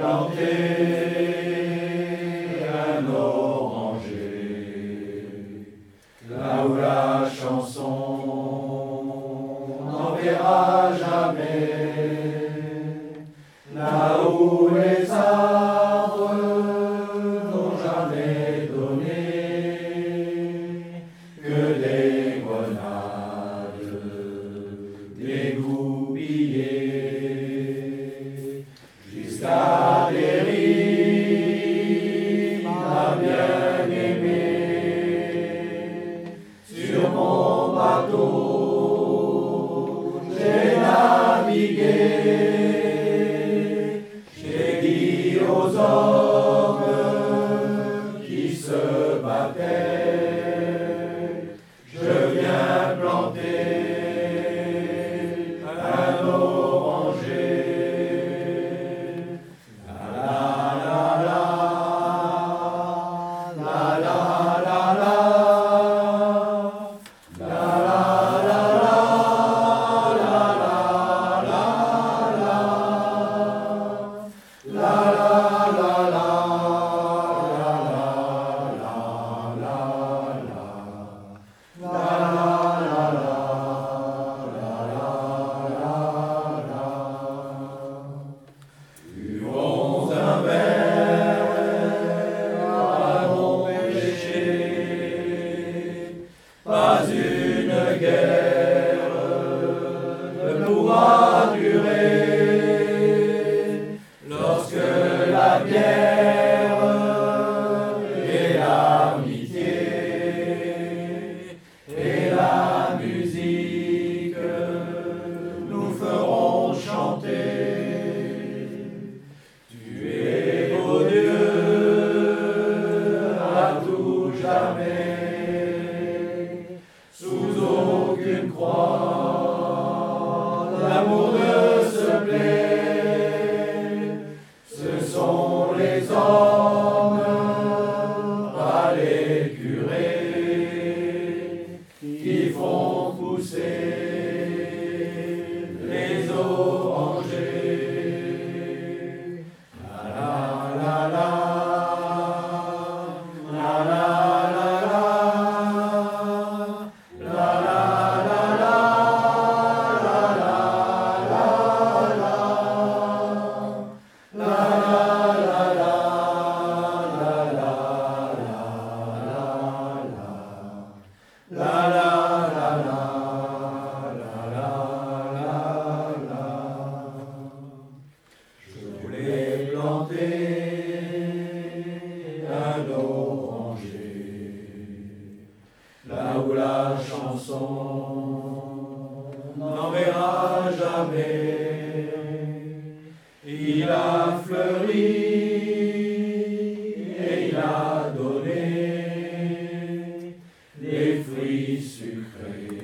planter un oranger, là où la chanson n'enverra jamais, là où les arbres n'ont jamais donné que des grenades dégoupillées, jusqu'à périr, ma bien-aimée. Sur mon bateau, j'ai navigué, j'ai dit aux hommes qui se battaient, je viens planter un oranger. La la la la la la la la la la buvons un verre à mon péché, pas une guerre ne pourra durer, lorsque la bière et l'amitié et la musique nous feront chanter. Tu es beau Dieu à tout jamais, sous aucune croix, l'amour de ce plaît. Ce sont les hommes, pas les curés, qui font pousser les orangers. La la la la la la la la la la Je voulais planter un oranger, là où la chanson n'enverra jamais. Il a fleuri et il a donné des fruits sucrés.